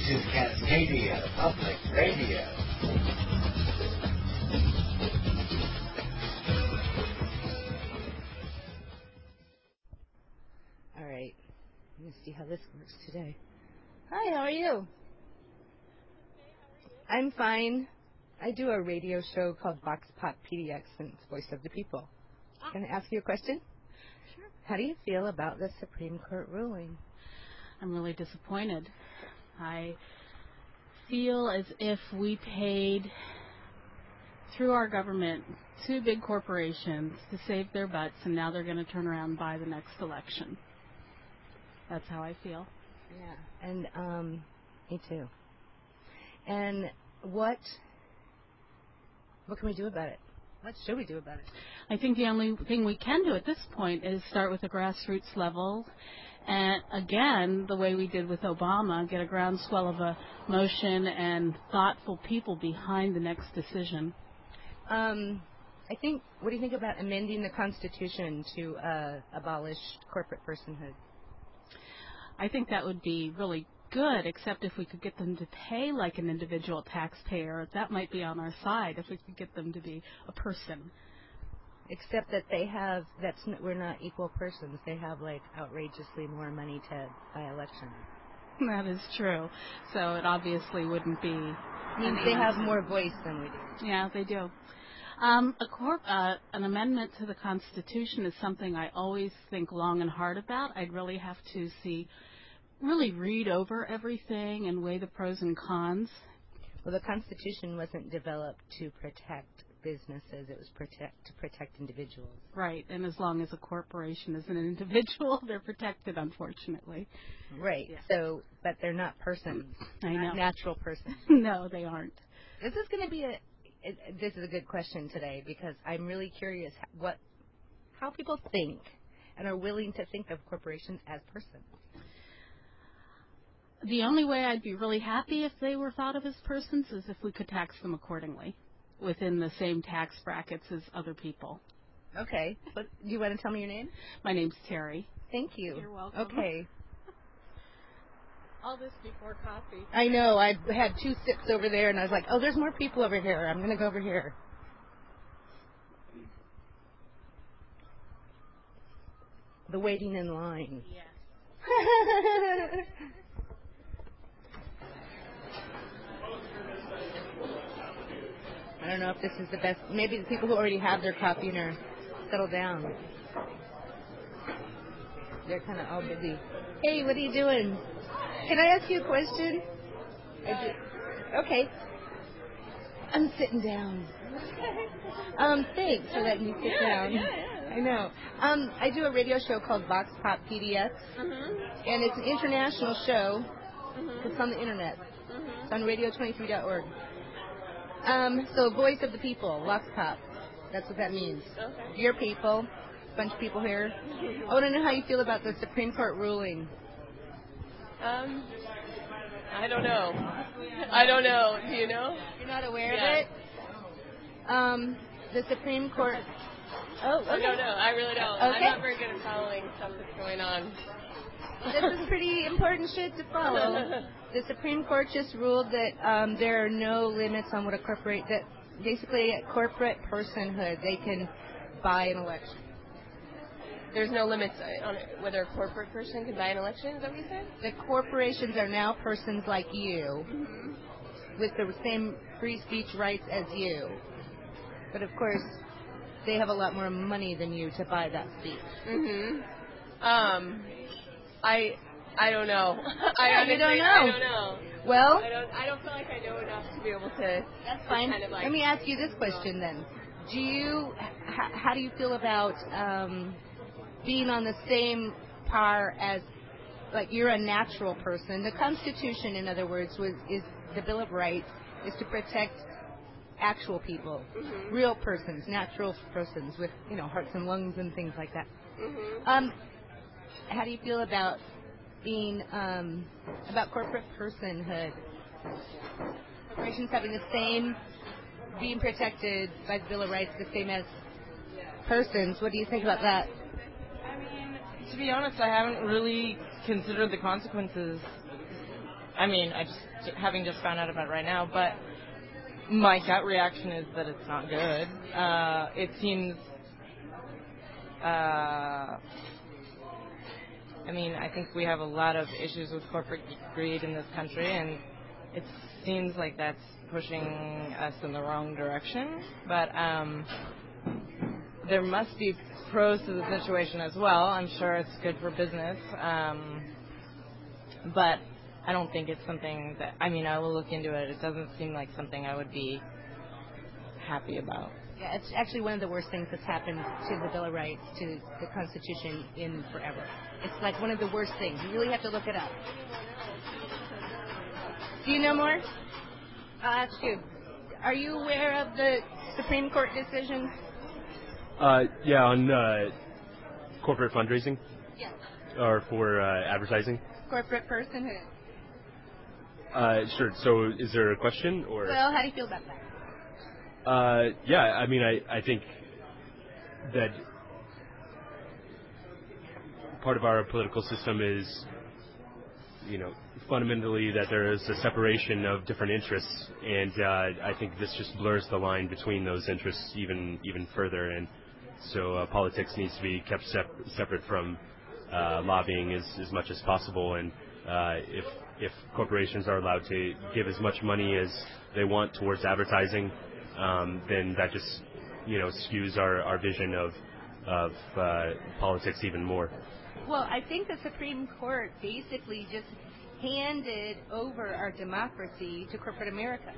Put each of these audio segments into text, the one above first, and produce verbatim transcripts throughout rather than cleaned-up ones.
to Cascadia Public Radio. All right. Let's see how this works today. Hi, how are you? I'm fine. I do a radio show called Vox Pop P D X, and it's Voice of the People. Can I ask you a question? Sure. How do you feel about the Supreme Court ruling? I'm really disappointed. I feel as if we paid through our government two big corporations to save their butts, and now they're going to turn around and buy the next election. That's how I feel. Yeah, and um, me too. And what what can we do about it? What should we do about it? I think the only thing we can do at this point is start with the grassroots level. And again, the way we did with Obama, get a groundswell of a motion and thoughtful people behind the next decision. Um, I think, what do you think about amending the Constitution to uh, abolish corporate personhood? I think that would be really good, except if we could get them to pay like an individual taxpayer. That might be on our side if we could get them to be a person. Except that they have, that's n- we're not equal persons. They have like outrageously more money to buy elections. That is true. So it obviously wouldn't be. I mean, they have more voice than we do. Yeah, they do. Um, a corp, uh, an amendment to the Constitution is something I always think long and hard about. I'd really have to see, really read over everything and weigh the pros and cons. Well, the Constitution wasn't developed to protect businesses. It was protect to protect individuals. Right, and as long as a corporation is an individual, they're protected, unfortunately. Right. Yeah. So, but they're not persons. I know. Not natural persons. No, they aren't. This is going to be a. It, this is a good question today because I'm really curious what, how people think and are willing to think of corporations as persons. The only way I'd be really happy if they were thought of as persons is if we could tax them accordingly, within the same tax brackets as other people. Okay. But do you want to tell me your name? My name's Terry. Thank you. You're welcome. Okay. All this before coffee. I know. I had two sips over there, and I was like, oh, there's more people over here. I'm going to go over here. The waiting in line. Yes. I don't know if this is the best. Maybe the people who already have their coffee and are settled down. They're kind of all busy. Hey, what are you doing? Can I ask you a question? I do. Okay. I'm sitting down. Um, thanks for letting me sit yeah, down. Yeah, yeah. I know. Um, I do a radio show called Vox Pop P D X, Mm-hmm. and it's an international show. Mm-hmm. It's on the internet. Mm-hmm. It's on radio twenty-three dot org. Um, so voice of the people, Vox Pop. That's what that means. Okay. Your people, a bunch of people here. I want to know how you feel about the Supreme Court ruling. Um, I don't know. I don't know. Do you know? You're not aware Yeah. of it? Um, the Supreme Court. Oh, okay. I don't know. I really don't. Okay. I'm not very good at following stuff that's going on. This is pretty important shit to follow. The Supreme Court just ruled that um, there are no limits on what a corporate, that basically a corporate personhood, they can buy an election. There's no limits on it, whether a corporate person can buy an election. Is that what you said? The corporations are now persons like you, Mm-hmm. with the same free speech rights as you. But of course, they have a lot more money than you to buy that speech. Mm-hmm. Um, I I don't know. I Yeah, honestly, you don't know. I don't know. Well, I don't. I don't feel like I know enough to be able to. that's fine. Kind of like, Let me ask you this question then. Do you, h- how do you feel about um, being on the same par as, like you're a natural person? The Constitution, in other words, was is the Bill of Rights is to protect actual people, Mm-hmm. real persons, natural persons with, you know, hearts and lungs and things like that. Mm-hmm. Um, how do you feel about being um, about corporate personhood? Corporations having the same, being protected by the Bill of Rights, the same as persons. What do you think about that? I mean, to be honest, I haven't really considered the consequences I mean, I just having just found out about it right now, but my gut reaction is that it's not good. Uh, it seems. Uh, I mean, I think we have a lot of issues with corporate greed in this country, and it seems like that's pushing us in the wrong direction. But um, there must be pros to the situation as well. I'm sure it's good for business, um, but I don't think it's something that, I mean, I will look into it. It doesn't seem like something I would be happy about. Yeah, it's actually one of the worst things that's happened to the Bill of Rights, to the Constitution in forever. It's like one of the worst things. You really have to look it up. Do you know more? I'll ask you. Are you aware of the Supreme Court decision? Uh, yeah, on uh, corporate fundraising? Yes. Or for uh, advertising? Corporate personhood. Uh, sure. So is there a question? Or Well, how do you feel about that? Uh, yeah, I mean, I, I think that part of our political system is, you know, fundamentally that there is a separation of different interests, and uh, I think this just blurs the line between those interests even even further, and so uh, politics needs to be kept sep- separate from uh, lobbying as, as much as possible, and uh, if if corporations are allowed to give as much money as they want towards advertising, um, then that just, you know, skews our, our vision of of uh, politics even more. Well, I think the Supreme Court basically just handed over our democracy to corporate America.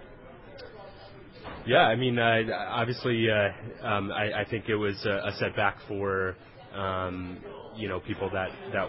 Yeah, I mean, uh, obviously, uh, um, I, I think it was a, a setback for, um, you know, people that, that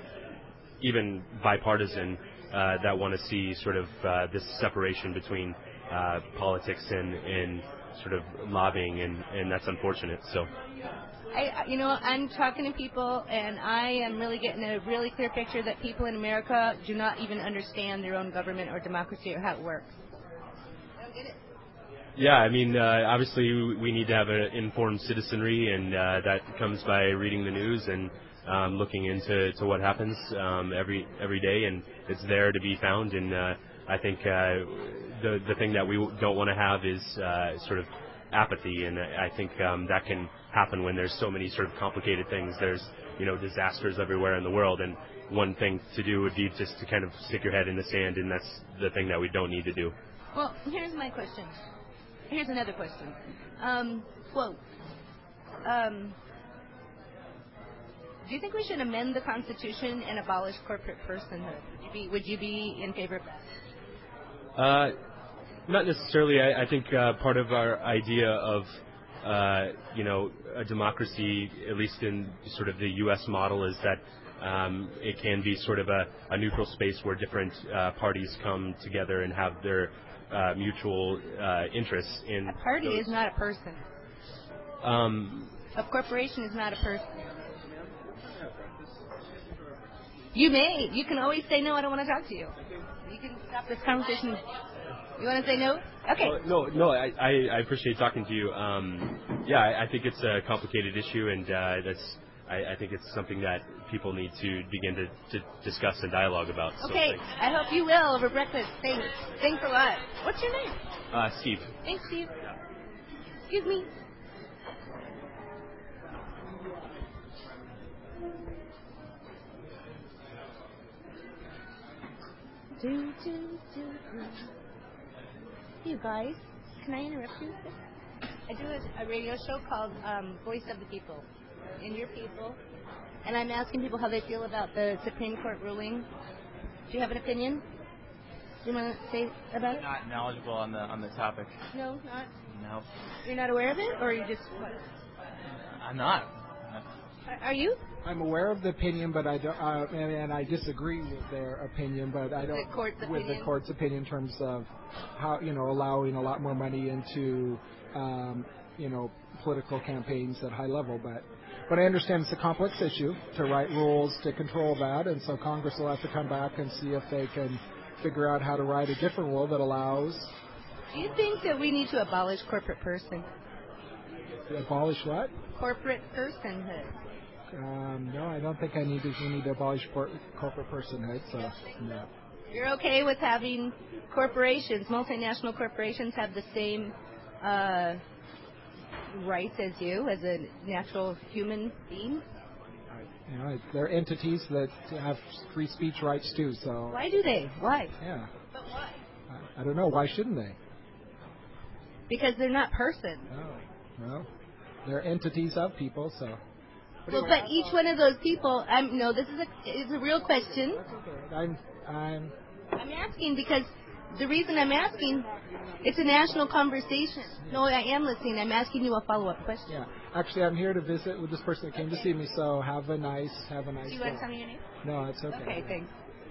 even bipartisan, uh, that want to see sort of uh, this separation between uh, politics and, and sort of lobbying, and, and that's unfortunate. So. I, you know, I'm talking to people, and I am really getting a really clear picture that people in America do not even understand their own government or democracy or how it works. I don't get it. Yeah, I mean, uh, obviously we need to have an informed citizenry, and uh, that comes by reading the news and um, looking into to what happens um, every every day, and it's there to be found. And uh, I think uh, the the thing that we don't want to have is uh, sort of apathy, and I think um, that can happen when there's so many sort of complicated things. There's, you know, disasters everywhere in the world, and one thing to do would be just to kind of stick your head in the sand, and that's the thing that we don't need to do. Well, here's my question. Here's another question. Um, quote, um, do you think we should amend the Constitution and abolish corporate personhood? Would you be, would you be in favor of that? Uh, not necessarily. I, I think uh, part of our idea of Uh, you know, a democracy, at least in sort of the U S model, is that um, it can be sort of a, a neutral space where different uh, parties come together and have their uh, mutual uh, interests in. A party those. is not a person. Um, a corporation is not a person. You may. You can always say, no, I don't want to talk to you. You can stop this conversation. You want to say no? Okay. Uh, no, no, I, I, I appreciate talking to you. Um, yeah, I, I think it's a complicated issue, and uh, that's I, I think it's something that people need to begin to, to discuss and dialogue about. Okay, so I hope you will over breakfast. Thanks. Thanks a lot. What's your name? Uh, Steve. Thanks, Steve. Excuse me. Do, do, do, do. You guys, can I interrupt you? I do a, a radio show called um, Voice of the People, and your people, and I'm asking people how they feel about the Supreme Court ruling. Do you have an opinion? Do you want to say about it? Not knowledgeable on the on the topic. No, not. No. You're not aware of it, or are you just what? I'm not. Are, are you? I'm aware of the opinion, but I don't, uh, and, and I disagree with their opinion, but I don't The court's with opinion? the court's opinion in terms of how, you know, allowing a lot more money into, um, you know, political campaigns at high level. But but I understand it's a complex issue to write rules to control that, and so Congress will have to come back and see if they can figure out how to write a different rule that allows. Do you think that we need to abolish corporate person? Abolish what? Corporate personhood. Um, no, I don't think I need to. We need to abolish cor- corporate personhood. So, no. You're okay with having corporations, multinational corporations, have the same uh, rights as you, as a natural human being? You know, they're entities that have free speech rights too. So Why do they? Why? yeah, But why? I, I don't know. Why shouldn't they? Because they're not persons. No, no, they're entities of people. So. Well, but each one of those people, I'm no. This is a it's a real question. That's okay. I'm I'm I'm asking because the reason I'm asking, it's a national conversation. No, I am listening. I'm asking you a follow-up question. yeah. Actually, I'm here to visit with this person that came to see me. So have a nice have a nice. Do you want day. to tell me your name? No, it's okay. Okay, thanks.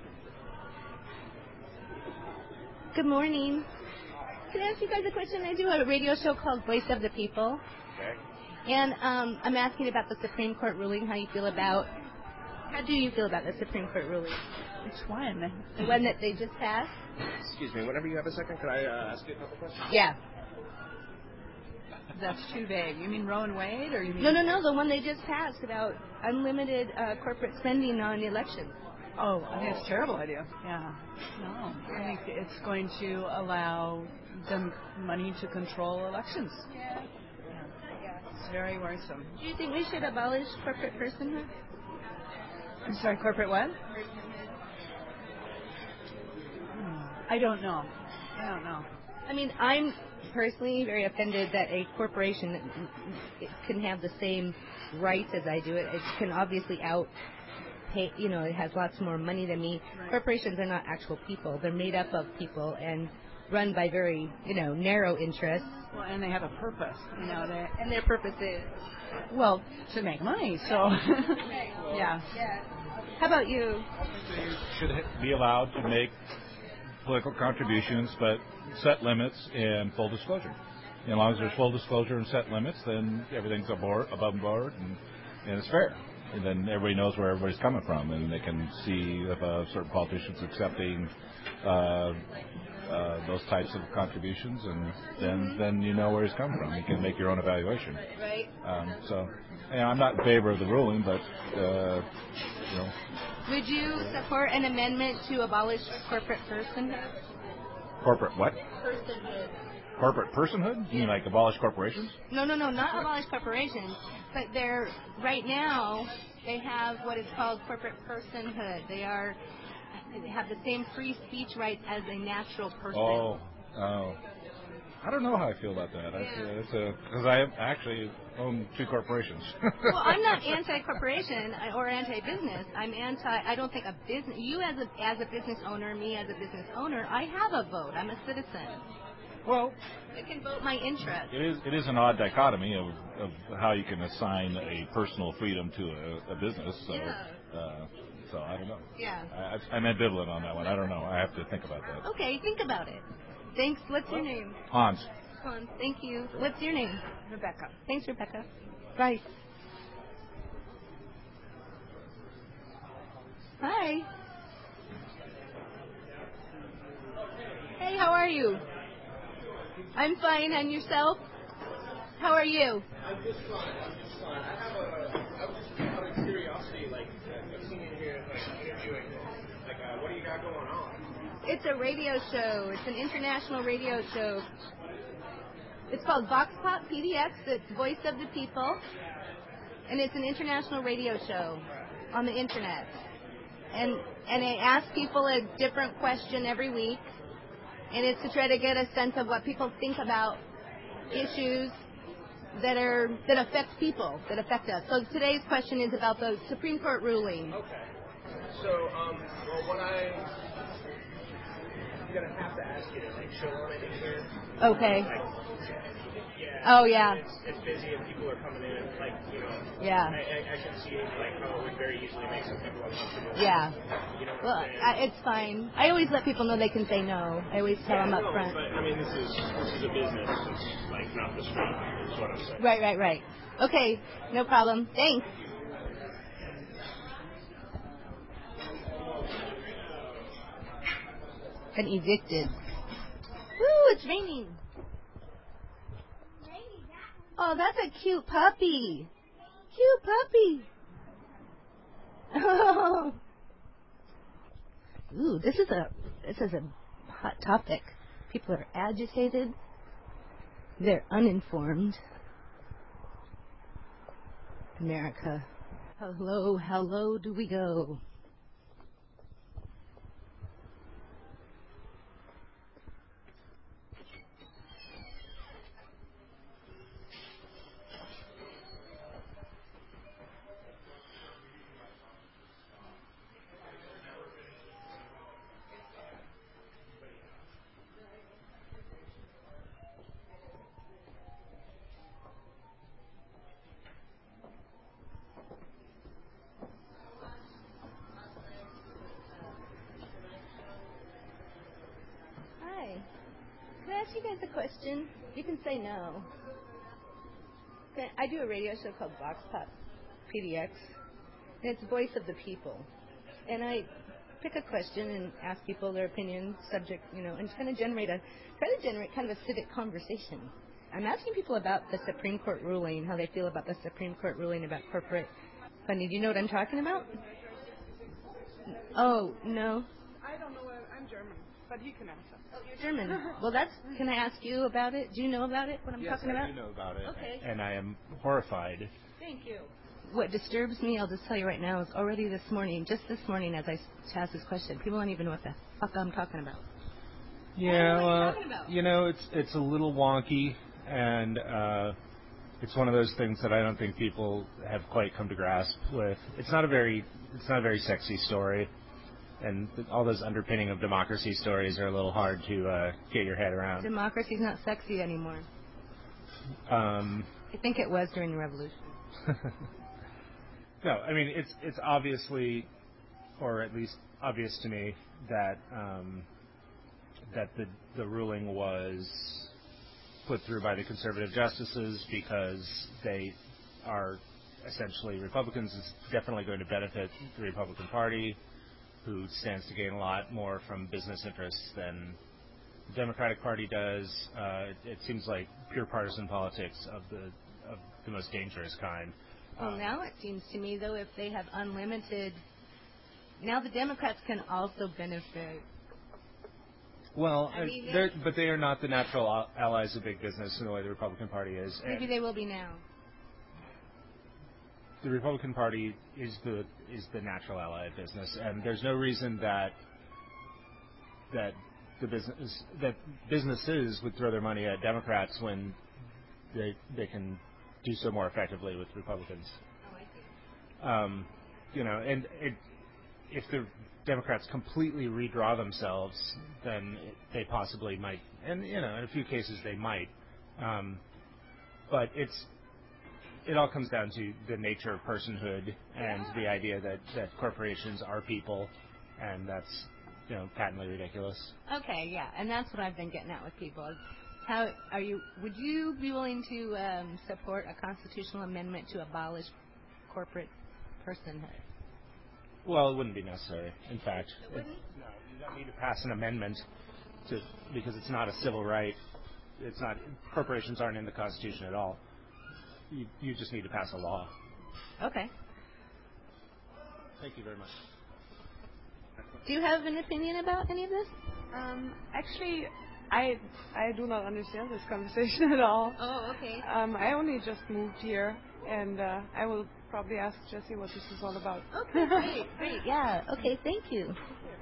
Good morning. Can I ask you guys a question? I do a radio show called Voice of the People. Okay. And um, I'm asking about the Supreme Court ruling, how you feel about, how do you feel about the Supreme Court ruling? Which one? The one that they just passed? Excuse me, whenever you have a second, could I uh, ask you a couple questions? Yeah. That's too vague. You mean Roe and Wade, or you mean? No, no, no, the one they just passed about unlimited uh, corporate spending on elections. Oh, I think it's a terrible idea. Yeah. No, I think it's going to allow the money to control elections. Yeah. It's very worrisome. Do you think we should abolish corporate personhood? I'm sorry, corporate what? I don't know. I don't know. I mean, I'm personally very offended that a corporation can have the same rights as I do. It, it can obviously out pay, you know, it has lots more money than me. Right. Corporations are not actual people. They're made up of people and run by very, you know, narrow interests. Well, and they have a purpose, you know, they, And their purpose is, well, to make money. So, yeah. yeah. How about you? They should be allowed to make political contributions, but set limits and full disclosure. And as long as there's full disclosure and set limits, then everything's above, above board and, and it's fair. And then everybody knows where everybody's coming from, and they can see if a certain politician's accepting uh, uh, those types of contributions, and then mm-hmm. then you know where he's coming from. You can make your own evaluation. Right. Um, so, you know, I'm not in favor of the ruling, but uh, you know. Would you support an amendment to abolish corporate personhood? Corporate what? Personhood. Corporate personhood? You mean like abolish corporations? No, no, no, not abolish corporations. But they're, right now, they have what is called corporate personhood. They are, they have the same free speech rights as a natural person. Oh, oh. I don't know how I feel about that. That's because I actually own two corporations. Well, I'm not anti-corporation or anti-business. I'm anti. I don't think a business. You as a as a business owner, me as a business owner, I have a vote. I'm a citizen. Well, I can vote my interest. It is it is an odd dichotomy of, of how you can assign a personal freedom to a, a business. So, Yeah. uh, so I don't know. Yeah. I, I'm ambivalent on that one. I don't know. I have to think about that. Okay, think about it. Thanks. What's your name? Hans. Hans. Thank you. What's your name? Rebecca. Thanks, Rebecca. Bye. Hi. Hey, how are you? I'm fine. And yourself? How are you? I'm just fine. I'm just fine. I have a, I was just out of curiosity, like, I've seen you here, like, interviewing, like, uh, what do you got going on? It's a radio show. It's an international radio show. It's called Vox Pop P D X, the Voice of the People. And it's an international radio show on the internet. And and I ask people a different question every week. And it's to try to get a sense of what people think about issues that are that affect people, that affect us. So today's question is about the Supreme Court ruling. Okay. So, um, well, what I... I'm going to have to ask you to, like, chill on it in here. Okay. Like, yeah. Oh, yeah. It's, it's busy and people are coming in. Like, you know. Yeah. I, I, I can see, like, how it would very easily make some people uncomfortable. Yeah. You know what Well, I'm saying? I, it's fine. I always let people know they can say no. I always tell yeah, them up no, front. But, I mean, this is this is a business. It's, like, not the street, is what I'm saying. Right, right, right. Okay, no problem. Thanks. Been evicted. Woo, it's raining. Oh, that's a cute puppy. Cute puppy. Oh. Ooh, this is a this is a hot topic. People are agitated. They're uninformed. America, how low, how low do we go? Can I ask you guys a question? You can say no. Okay, I do a radio show called Vox Pop P D X, and it's Voice of the People. And I pick a question and ask people their opinion, subject, you know, and kind of generate a, try to generate kind of a civic conversation. I'm asking people about the Supreme Court ruling, how they feel about the Supreme Court ruling about corporate funding. Do you know what I'm talking about? Oh, no. I don't know. I'm German, but he can answer. Oh, you're German. Well, that's. Can I ask you about it? Do you know about it? What I'm yes, talking about? Yes, I do know about it. Okay. And I am horrified. Thank you. What disturbs me, I'll just tell you right now, is already this morning, just this morning, as I asked this question, people don't even know what the fuck I'm talking about. Yeah, well, about. you know, it's it's a little wonky, and uh, it's one of those things that I don't think people have quite come to grasp with. It's not a very it's not a very sexy story. And all those underpinning of democracy stories are a little hard to uh, get your head around. Democracy's not sexy anymore. Um, I think it was during the revolution. No, I mean, it's it's obviously, or at least obvious to me, that um, that the the ruling was put through by the conservative justices because they are essentially Republicans. Is definitely going to benefit the Republican Party, who stands to gain a lot more from business interests than the Democratic Party does. Uh, it, it seems like pure partisan politics of the of the most dangerous kind. Well, um, now it seems to me, though, if they have unlimited, now the Democrats can also benefit. Well, I mean, uh, they're, but they are not the natural al- allies of big business in the way the Republican Party is. Maybe and they will be now. The Republican Party is the is the natural ally of business, and there's no reason that that the business that businesses would throw their money at Democrats when they they can do so more effectively with Republicans. Oh, I see. Um, you know, and it, if the Democrats completely redraw themselves, then it, they possibly might, and you know, in a few cases they might. Um, but it's it all comes down to the nature of personhood and the idea that, that corporations are people, and that's, you know, patently ridiculous. Okay, yeah, and that's what I've been getting at with people. Is how are you? Would you be willing to um, support a constitutional amendment to abolish corporate personhood? Well, it wouldn't be necessary. In fact, it wouldn't? It, no, you don't need to pass an amendment to because it's not a civil right. It's not corporations aren't in the Constitution at all. You, you just need to pass a law. Okay. Thank you very much. Do you have an opinion about any of this? Um, actually, I I do not understand this conversation at all. Oh, okay. Um, I only just moved here, and uh, I will probably ask Jesse what this is all about. Okay, great, great. Yeah. Okay, thank you.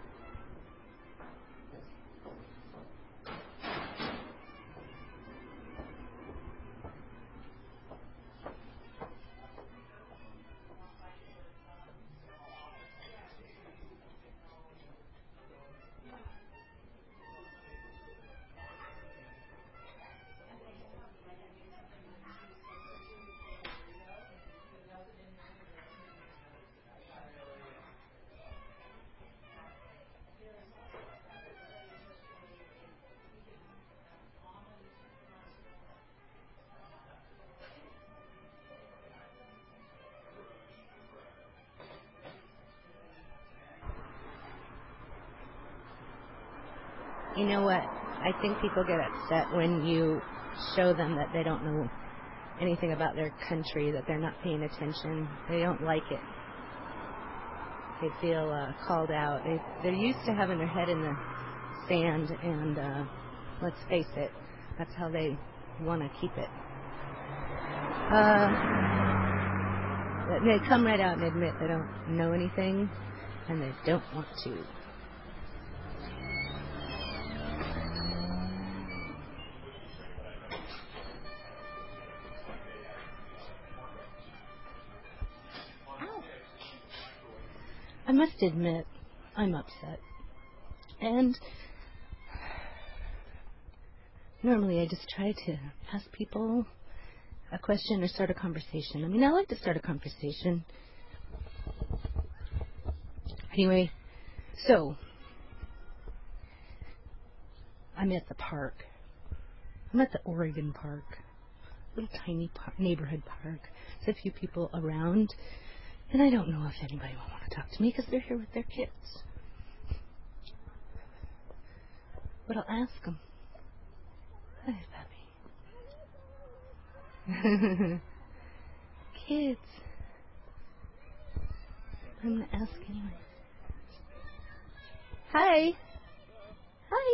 You know what? I think people get upset when you show them that they don't know anything about their country, that they're not paying attention. They don't like it. they feel uh, called out. They, they're used to having their head in the sand, and uh, let's face it, that's how they want to keep it. Uh, they come right out and admit they don't know anything, and they don't want to. I must admit, I'm upset. And normally I just try to ask people a question or start a conversation. I mean, I like to start a conversation. Anyway, so I'm at the park. I'm at the Oregon Park, little tiny par- neighborhood park. There's a few people around, and I don't know if anybody will want to talk to me because they're here with their kids. But I'll ask them. Hi, puppy. Kids. I'm going to ask anyway. Hi. Hi.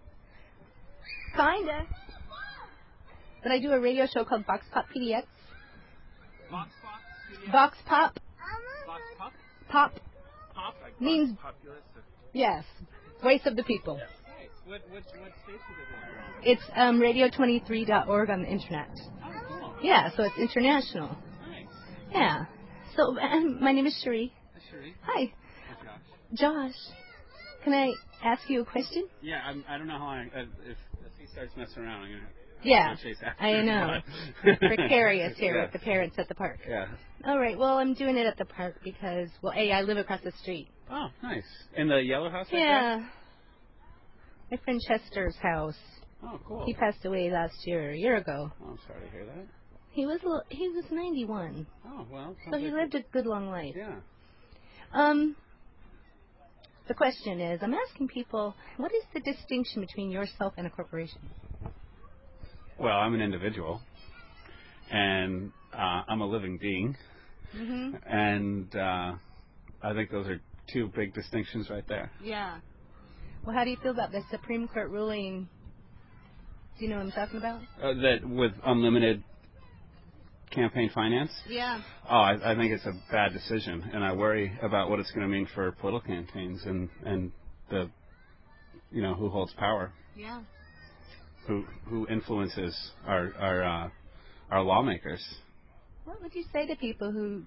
Kinda. But I do a radio show called Vox Pop P D X. Vox Pop? P D X? Vox Pop. Vox Pop? Pop. Pop? Like Means, Vox Populist? Or? Yes. Voice of the people. Nice. What, what, what station is it? It's um, radio twenty-three dot org on the internet. Oh, cool. Yeah, so it's international. Nice. Yeah. So um, my name is Cherie. Cherie. Hi. Josh. Josh, can I ask you a question? Yeah, I'm, I don't know how long. Uh, if, if he starts messing around, I'm gonna. Yeah, I'll chase after I him. know. Precarious here Yeah. with the parents at the park. Yeah. All right, well, I'm doing it at the park because, well, A, I live across the street. Oh, nice. In the yellow house? Right Yeah. there? My friend Chester's house. Oh, cool. He passed away last year, a year ago. Oh, I'm sorry to hear that. He was a little, he was ninety-one. Oh, well. So he lived a good long life. Yeah. Um, the question is, I'm asking people, what is the distinction between yourself and a corporation? Well, I'm an individual, and uh, I'm a living being, Mm-hmm. and uh, I think those are two big distinctions right there. Yeah. Well, how do you feel about the Supreme Court ruling? Do you know what I'm talking about? Uh, that with unlimited campaign finance? Yeah. Oh, I, I think it's a bad decision, and I worry about what it's going to mean for political campaigns and, and the, you know, who holds power. Yeah. Who who influences our our uh, our lawmakers? What would you say to people who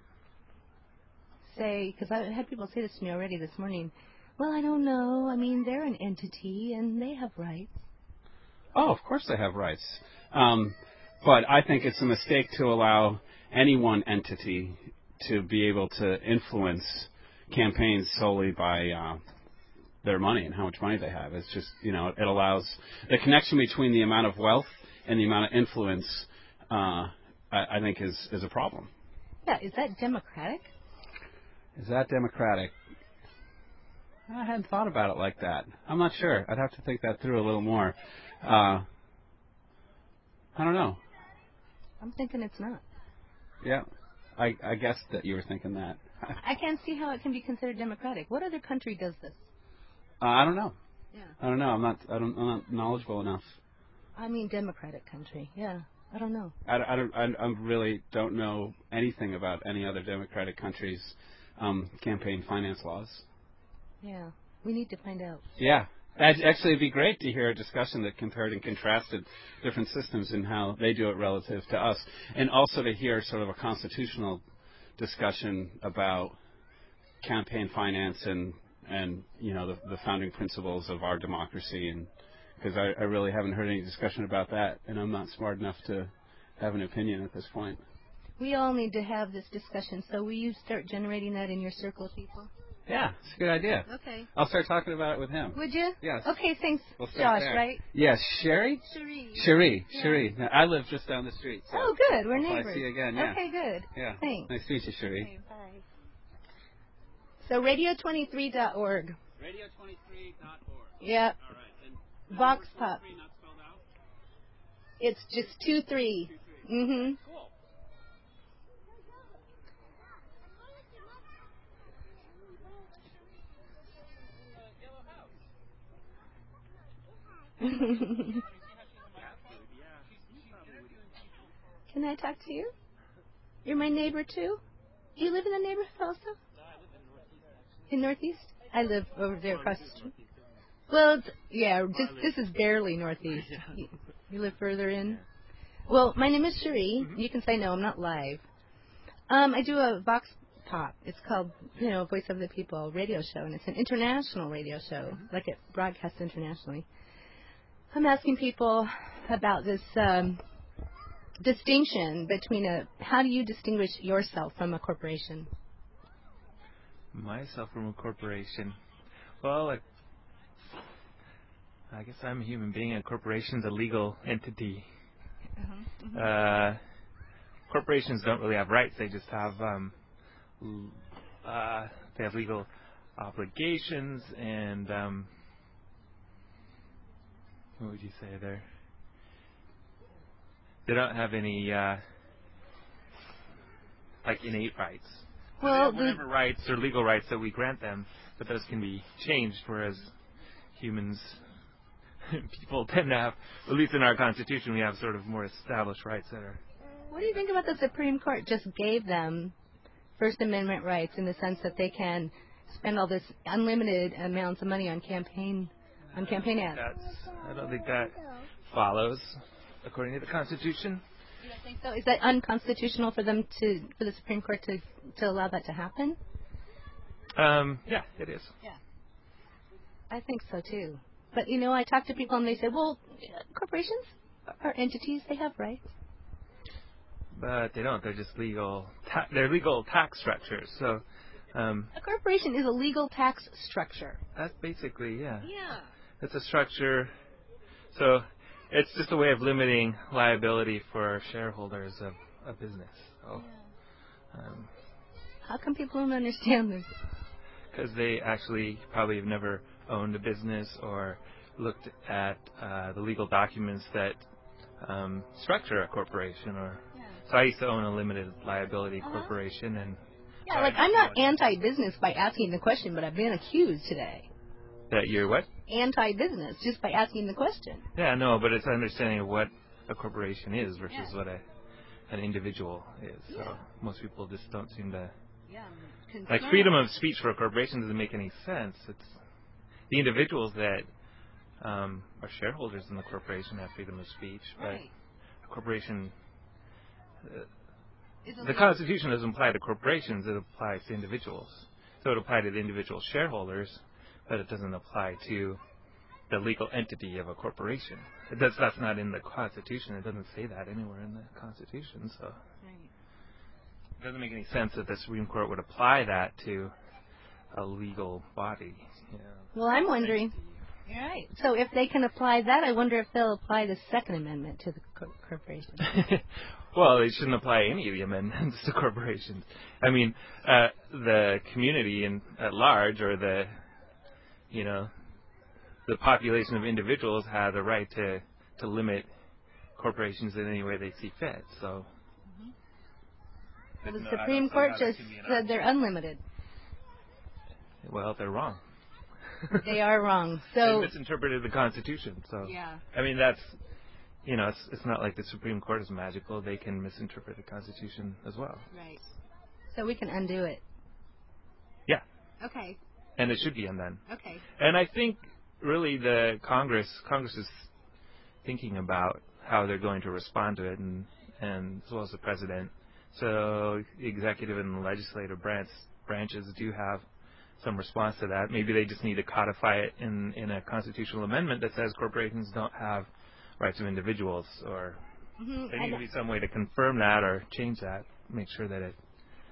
say, because I had people say this to me already this morning, well, I don't know. I mean, they're an entity and they have rights. Oh, of course they have rights. Um, but I think it's a mistake to allow any one entity to be able to influence campaigns solely by uh, their money and how much money they have. It's just, you know, it allows the connection between the amount of wealth and the amount of influence, uh, I, I think is, is a problem. Yeah, is that democratic? Is that democratic? I hadn't thought about it like that. I'm not sure. I'd have to think that through a little more. Uh, I don't know. I'm thinking it's not. Yeah, I, I guessed that you were thinking that. I can't see how it can be considered democratic. What other country does this? Uh, I don't know. Yeah. I don't know. I'm not. I don't, I'm not knowledgeable enough. I mean, democratic country. Yeah. I don't know. I, I, don't, I, I really don't know anything about any other democratic countries' um, campaign finance laws. Yeah. We need to find out. Yeah. Actually, it'd be great to hear a discussion that compared and contrasted different systems and how they do it relative to us, and also to hear sort of a constitutional discussion about campaign finance and and you know the, the founding principles of our democracy, and because I, I really haven't heard any discussion about that, and I'm not smart enough to have an opinion at this point. We all need to have this discussion. So will you start generating that in your circle of people? Yeah, it's a good idea. Okay. I'll start talking about it with him. Would you? Yes. Okay, thanks, We'll start Josh, there. right? Yes, Sherry? Cherie. Cherie, Yeah. Cherie. Now, I live just down the street. So Oh, good. We're I'll neighbors. probably see you again, yeah. Okay, good. Yeah. Thanks. Nice to meet you, Cherie. Okay, bye. So radio twenty-three dot org. radio twenty-three dot org. Yep. All right. And Vox Pop. not spelled out? It's just two three. Mm-hmm. Cool. Can I talk to you? You're my neighbor too? Do you live in the neighborhood also? In Northeast? I live over there across the street. Well, it's, yeah, just, this is barely Northeast. You, you live further in? Well, my name is Cherie. You can say no, I'm not live. Um, I do a Vox Pop. It's called, you know, Voice of the People radio show, and it's an international radio show, like it broadcasts internationally. I'm asking people about this um, distinction between a, how do you distinguish yourself from a corporation? Myself from a corporation. Well, I, I guess I'm a human being. A corporation's a legal entity. Uh-huh. Mm-hmm. Uh, corporations don't really have rights. They just have um, uh, they have legal obligations, and um, what would you say there? They don't have any uh, like innate rights. Well, they have whatever rights or legal rights that we grant them, but those can be changed. Whereas humans, people tend to have, at least in our Constitution, we have sort of more established rights that are. What do you think about the Supreme Court just gave them First Amendment rights in the sense that they can spend all this unlimited amounts of money on campaign on campaign ads? That's, I don't think that follows according to the Constitution. You don't think so? Is that unconstitutional for them to, for the Supreme Court to, to allow that to happen? Um, yeah, it is. Yeah. I think so too. But you know, I talk to people and they say, well, corporations are entities; they have rights. But they don't. They're just legal. Ta- they're legal tax structures. So um, a corporation is a legal tax structure. That's basically yeah. Yeah. It's a structure. So it's just a way of limiting liability for shareholders of a business. So, yeah. um, How come people don't understand this? Because they actually probably have never owned a business or looked at uh, the legal documents that um, structure a corporation. Or yeah. So I used to own a limited liability uh-huh. corporation, and yeah, like I'm not anti-business by asking the question, but I've been accused today. That you're what? Anti-business, just by asking the question. Yeah, no, but it's understanding of what a corporation is versus yeah. what a an individual is. Yeah. So most people just don't seem to. Yeah. Like freedom of speech for a corporation doesn't make any sense. It's the individuals that um, are shareholders in the corporation have freedom of speech, right. but a corporation. Uh, the Constitution doesn't apply to corporations; it applies to individuals. So it applies to the individual shareholders, but it doesn't apply to the legal entity of a corporation. It does, that's not in the Constitution. It doesn't say that anywhere in the Constitution. So right. It doesn't make any sense that the Supreme Court would apply that to a legal body. You know, well, I'm wondering. You're right. So if they can apply that, I wonder if they'll apply the Second Amendment to the cor- corporation. Well, they shouldn't apply any of the amendments to corporations. I mean, uh, the community in, at large, or the, you know, the population of individuals have the right to, to limit corporations in any way they see fit. So, mm-hmm. well, the no, Supreme Court just said they're unlimited. Well, they're wrong. They are wrong. So they misinterpreted the Constitution. So yeah. I mean, that's, you know, it's it's not like the Supreme Court is magical. They can misinterpret the Constitution as well. Right. So we can undo it. Yeah. Okay. And it should be undone. Okay. And I think really the Congress Congress is thinking about how they're going to respond to it, and and as well as the president. So the executive and the legislative branch branches do have some response to that. Maybe they just need to codify it in, in a constitutional amendment that says corporations don't have rights of individuals, or mm-hmm. there needs to be some way to confirm that or change that, make sure that it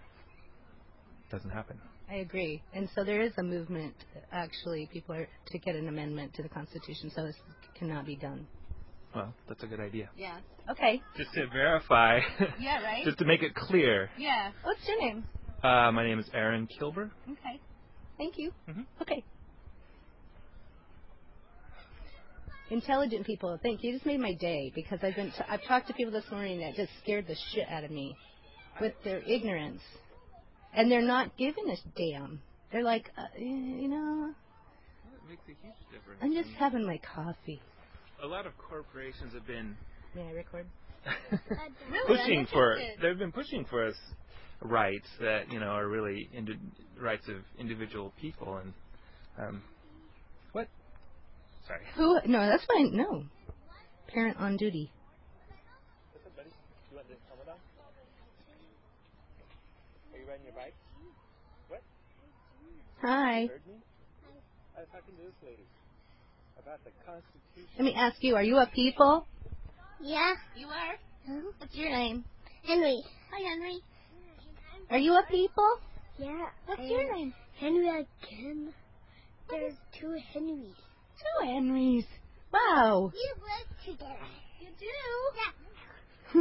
doesn't happen. I agree. And so there is a movement, actually, people are to get an amendment to the Constitution so this cannot be done. Well, that's a good idea. Yeah. Okay. Just to verify. Yeah, right? Just to make it clear. Yeah. What's your name? Uh, my name is Aaron Kilber. Okay. Thank you. Mm-hmm. Okay. Intelligent people, thank you. You just made my day because I've been t- I've talked to people this morning that just scared the shit out of me with their ignorance, and they're not giving a damn. They're like, uh, you know, well, it makes a huge difference. I'm just having my coffee. a lot of corporations have been May I record? pushing for. They've been pushing for us rights that you know are really indi- rights of individual people and um, what? Sorry. Who? No, that's fine. No. Parent on duty. What's up, buddy? You want the helmet on? Are you riding your bike? What? Hi. You heard me? I was talking to this lady about the Constitution. Let me ask you, are you a people? Yeah. You are? What's your name? Henry. Hi, Henry. Are you a people? Yeah. What's I your am name? Henry again. There's two Henrys. Two Henrys. Wow. We live together. You Yeah. do?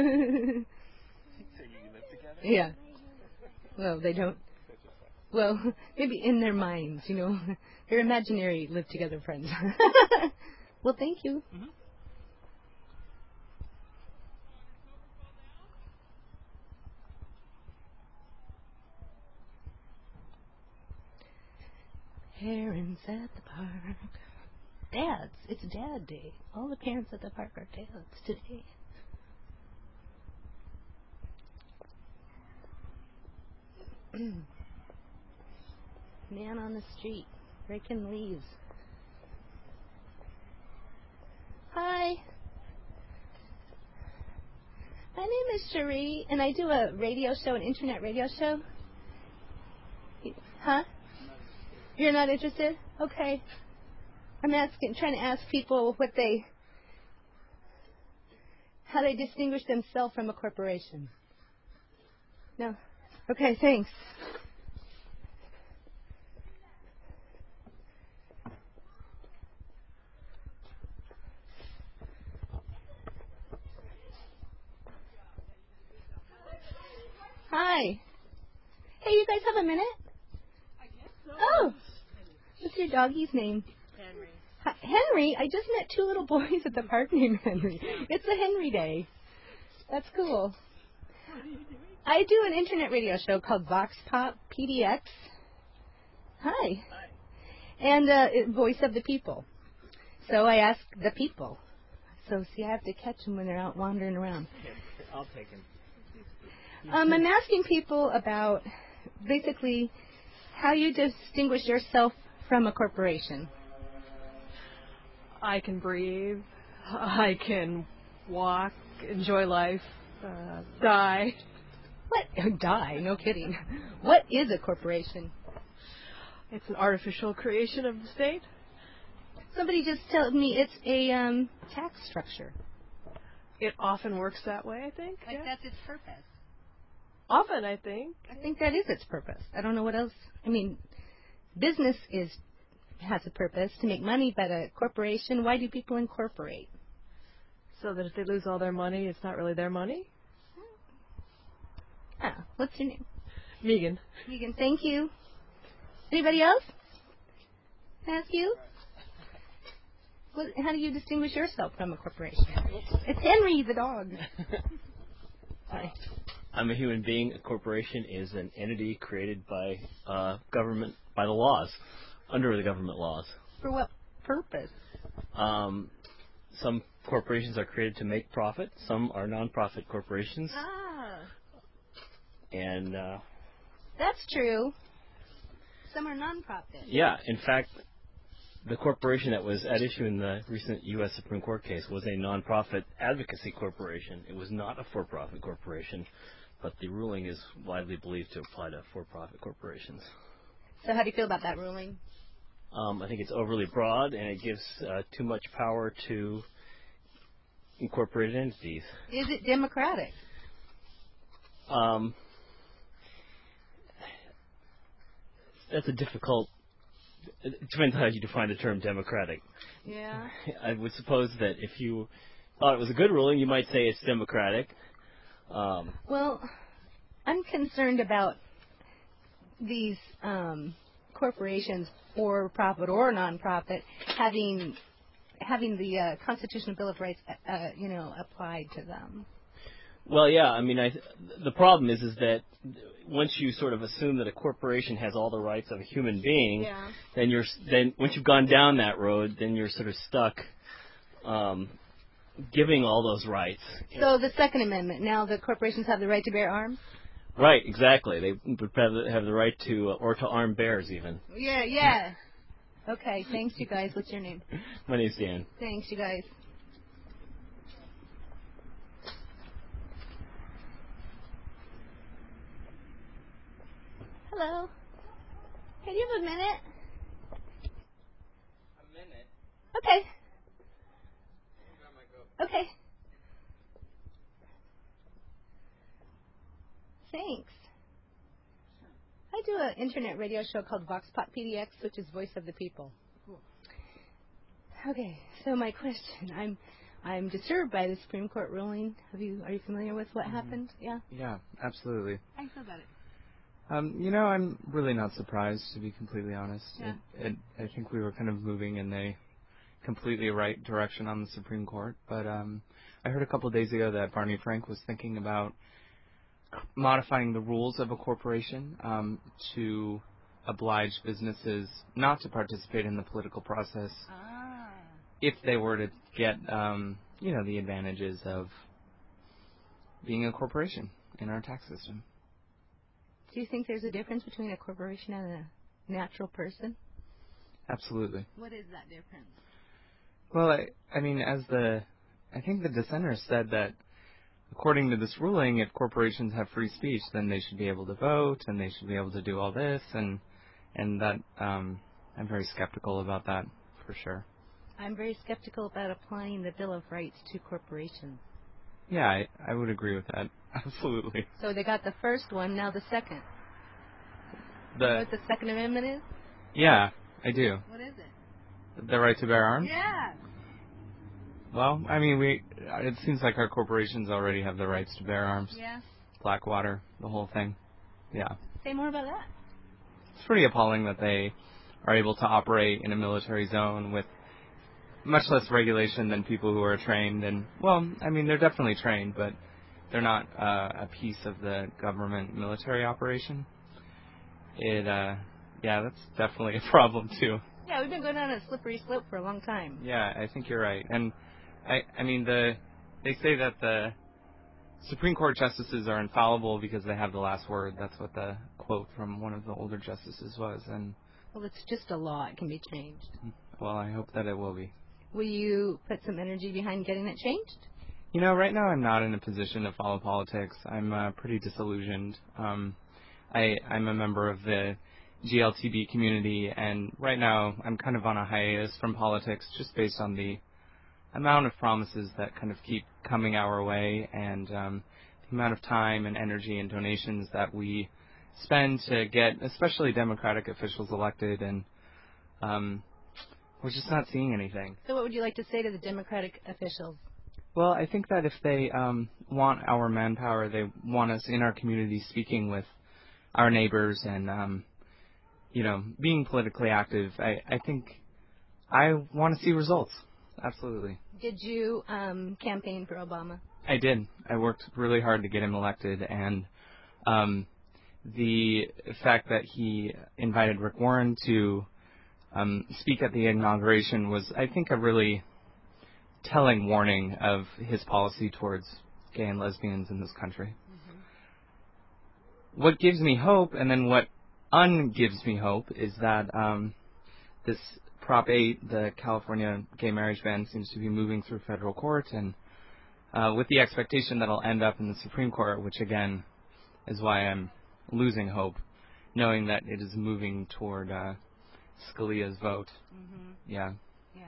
So you live together? Yeah. Well, they don't. Well, maybe in their minds, you know. They're imaginary live-together friends. Well, thank you. Mm-hmm. Parents at the park. Dads. It's Dad Day. All the parents at the park are dads today. Man on the street, raking leaves. Hi. My name is Cherie, and I do a radio show, an internet radio show. Huh? You're not interested? Okay. I'm asking, trying to ask people what they, how they distinguish themselves from a corporation. No? Okay, thanks. Hi. Hey, you guys have a minute? I guess so. Oh. What's your doggy's name? Henry. Hi, Henry? I just met two little boys at the park named Henry. It's a Henry Day. That's cool. What are you doing? I do an internet radio show called Vox Pop P D X. Hi. Hi. And uh, it- Voice of the People. So I ask the people. So, see, I have to catch them when they're out wandering around. I'll take him. Um, I'm asking people about basically how you distinguish yourself from a corporation. I can breathe. I can walk, enjoy life, uh, die. What? Die? No kidding. What is a corporation? It's an artificial creation of the state. Somebody just told me it's a um, tax structure. It often works that way, I think. Like yeah. that's its purpose. Often, I think. I think that is its purpose. I don't know what else. I mean, business is has a purpose to make money, but a corporation, why do people incorporate? So that if they lose all their money, it's not really their money. Ah, what's your name? Megan. Megan, thank you. Anybody else? Can I ask you? What, how do you distinguish yourself from a corporation? It's Henry the dog. Sorry. I'm a human being. A corporation is an entity created by uh, government, by the laws, under the government laws. For what purpose? Um, some corporations are created to make profit. Some are non-profit corporations. Ah, And uh, that's true. Some are non-profit. yeah, in fact, the corporation that was at issue in the recent U S Supreme Court case was a non-profit advocacy corporation. It was not a for-profit corporation, but the ruling is widely believed to apply to for-profit corporations. So how do you feel about that ruling? Um, I think it's overly broad, and it gives uh, too much power to incorporated entities. Is it democratic? Um, that's a difficult. It depends how you define the term democratic. Yeah. I would suppose that if you thought it was a good ruling, you might say it's democratic. Um, Well, I'm concerned about these um, corporations, for profit or non-profit, having having the uh, Constitutional Bill of Rights, uh, you know, applied to them. well, yeah. I mean, I, the problem is, is that once you sort of assume that a corporation has all the rights of a human being, Yeah. then you're then once you've gone down that road, then you're sort of stuck um, giving all those rights. So the Second Amendment, now the corporations have the right to bear arms? Right, exactly. They have the right to, uh, or to arm bears even. Yeah, yeah. Okay, thanks you guys. What's your name? My name's Dan. Thanks you guys. Hello. Hey, do you have a minute? A minute? Okay. Okay. Thanks. I do an internet radio show called Vox Pop P D X, which is Voice of the People. Cool. Okay, so my question, I'm I'm disturbed by the Supreme Court ruling. Have you are you familiar with what mm-hmm. happened? Yeah. Yeah, absolutely. How do you feel about it? Um, you know, I'm really not surprised, to be completely honest. Yeah. It, it, I think we were kind of moving in a completely right direction on the Supreme Court, but um, I heard a couple of days ago that Barney Frank was thinking about modifying the rules of a corporation um, to oblige businesses not to participate in the political process ah. if they were to get, um, you know, the advantages of being a corporation in our tax system. Do you think there's a difference between a corporation and a natural person? Absolutely. What is that difference? Well, I, I mean, as the, I think the dissenters said that according to this ruling, if corporations have free speech, then they should be able to vote and they should be able to do all this, and and that um, I'm very skeptical about that for sure. I'm very skeptical about applying the Bill of Rights to corporations. Yeah, I, I would agree with that. Absolutely. So they got the first one, now the second. The, you know what the Second Amendment is? Yeah, I do. What is it? The right to bear arms? Yeah. Well, I mean, we. It seems like our corporations already have the rights to bear arms. Yeah. Blackwater, the whole thing. Yeah. Say more about that. It's pretty appalling that they are able to operate in a military zone with much less regulation than people who are trained. And, well, I mean, they're definitely trained, but they're not uh, a piece of the government military operation. It, uh, yeah, that's definitely a problem, too. Yeah, we've been going down a slippery slope for a long time. Yeah, I think you're right. And, I, I mean, the they say that the Supreme Court justices are infallible because they have the last word. That's what the quote from one of the older justices was. And well, it's just a law. It can be changed. Well, I hope that it will be. Will you put some energy behind getting it changed? You know, right now I'm not in a position to follow politics. I'm uh, pretty disillusioned. Um, I, I'm a member of the G L T B community, and right now I'm kind of on a hiatus from politics just based on the amount of promises that kind of keep coming our way, and um, the amount of time and energy and donations that we spend to get especially Democratic officials elected, and um, we're just not seeing anything. So what would you like to say to the Democratic officials? Well, I think that if they um, want our manpower, they want us in our community speaking with our neighbors and, um, you know, being politically active. I, I think I want to see results. Absolutely. Did you um, campaign for Obama? I did. I worked really hard to get him elected, and um, the fact that he invited Rick Warren to um, speak at the inauguration was, I think, a really telling warning of his policy towards gay and lesbians in this country. Mm-hmm. What gives me hope, and then what ungives me hope, is that um, this Prop eight, the California gay marriage ban, seems to be moving through federal court, and uh, with the expectation that it'll end up in the Supreme Court, which again is why I'm losing hope, knowing that it is moving toward uh, Scalia's vote. Mm-hmm. Yeah. Yeah.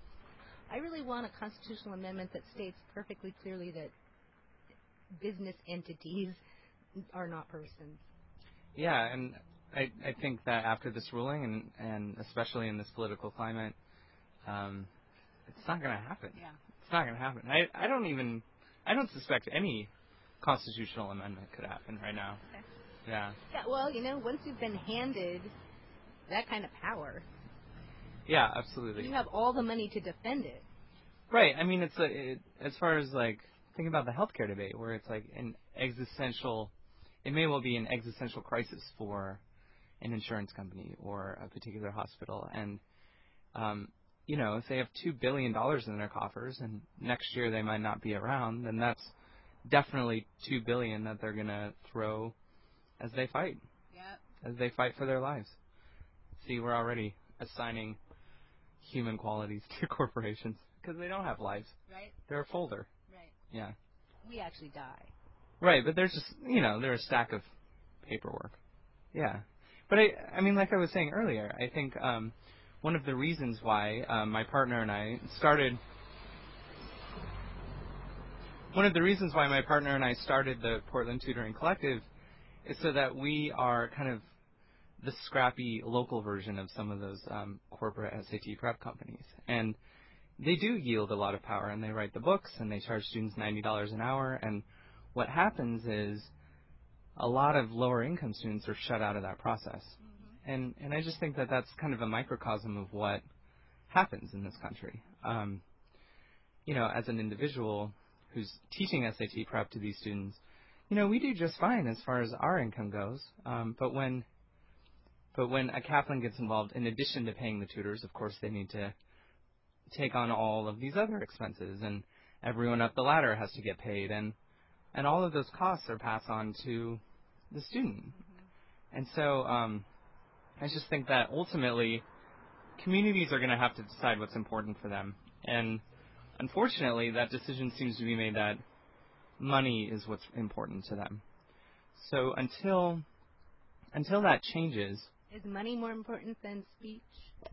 I really want a constitutional amendment that states perfectly clearly that business entities are not persons. Yeah, and I, I think that after this ruling, and, and especially in this political climate, um, it's not going to happen. Yeah. It's not going to happen. I, I don't even, I don't suspect any constitutional amendment could happen right now. Okay. Yeah. Yeah, well, you know, once you've been handed that kind of power. Yeah, absolutely. You have all the money to defend it. Right. I mean, it's a, it, as far as, like, think about the healthcare debate, where it's like an existential, it may well be an existential crisis for an insurance company or a particular hospital. And, um, you know, if they have two billion dollars in their coffers and next year they might not be around, then that's definitely two billion dollars that they're going to throw as they fight. Yep. As they fight for their lives. See, we're already assigning human qualities to corporations because they don't have lives. Right. They're a folder. Right. Yeah. We actually die. Right, but there's just, you know, they're a stack of paperwork. Yeah. But I, I mean, like I was saying earlier, I think um, one of the reasons why um, my partner and I started, one of the reasons why my partner and I started the Portland Tutoring Collective is so that we are kind of the scrappy local version of some of those um, corporate S A T prep companies. And they do yield a lot of power, and they write the books, and they charge students ninety dollars an hour, and what happens is a lot of lower income students are shut out of that process. Mm-hmm. And and I just think that that's kind of a microcosm of what happens in this country. Um, you know, as an individual who's teaching S A T prep to these students, you know, we do just fine as far as our income goes. Um, but when but when a Kaplan gets involved, in addition to paying the tutors, of course, they need to take on all of these other expenses, and everyone up the ladder has to get paid, and and all of those costs are passed on to the student. Mm-hmm. And so um, I just think that ultimately communities are going to have to decide what's important for them. And unfortunately, that decision seems to be made that money is what's important to them. So until until that changes... Is money more important than speech?